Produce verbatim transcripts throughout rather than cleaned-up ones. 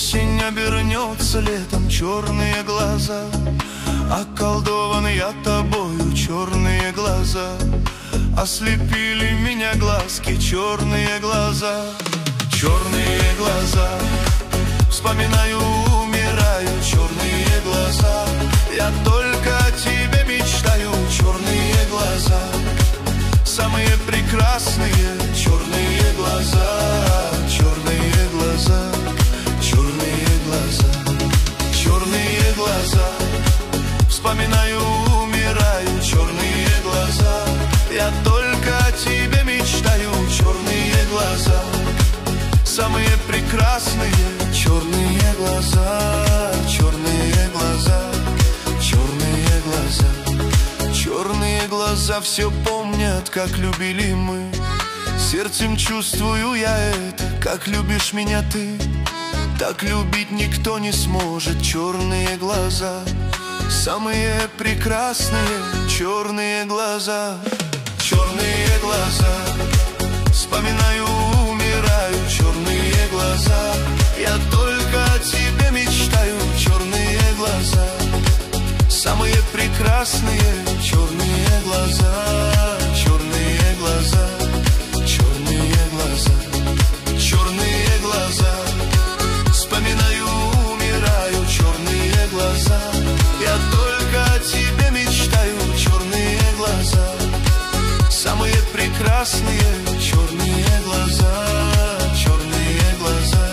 Осень обернется летом, черные глаза. Околдован я тобою, черные глаза. Ослепили меня глазки, черные глаза. Черные глаза, вспоминаю, умираю, черные глаза. Я только о тебе мечтаю, черные глаза. Самые прекрасные черные глаза, черные глаза, черные глаза, черные глаза. Вспоминаю, умираю, черные глаза. Я только о тебе мечтаю, черные глаза. Самые прекрасные черные глаза, черные глаза, черные глаза. Черные глаза все помнят, как любили мы. Сердцем чувствую я это, как любишь меня ты. Так любить никто не сможет, черные глаза. Самые прекрасные черные глаза, черные глаза. Вспоминаю, умираю, черные глаза. Я только о тебе мечтаю, черные глаза. Самые прекрасные черные глаза, черные глаза, черные глаза, черные глаза. Вспоминаю, умираю, черные глаза. Я только о тебе мечтаю, черные глаза. Самые прекрасные черные глаза, черные глаза,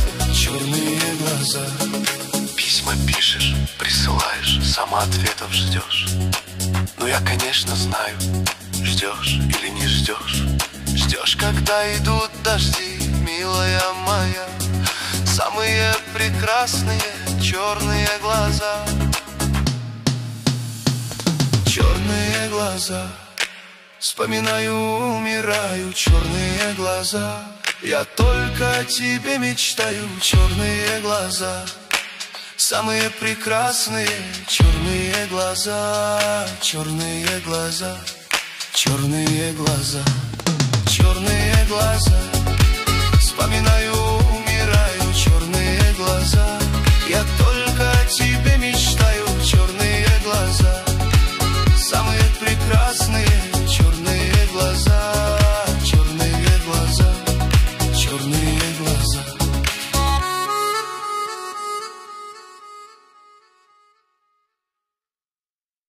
черные глаза. Письма пишешь, присылаешь, сама ответов ждешь. Ну я, конечно, знаю, ждешь или не ждешь. Ждешь, когда идут дожди, милая моя. Самые прекрасные черные глаза, черные глаза. Вспоминаю, умираю, черные глаза. Я только о тебе мечтаю, черные глаза. Самые прекрасные черные глаза, черные глаза, черные глаза, черные глаза. Вспоминаю, умираю, черные глаза. Я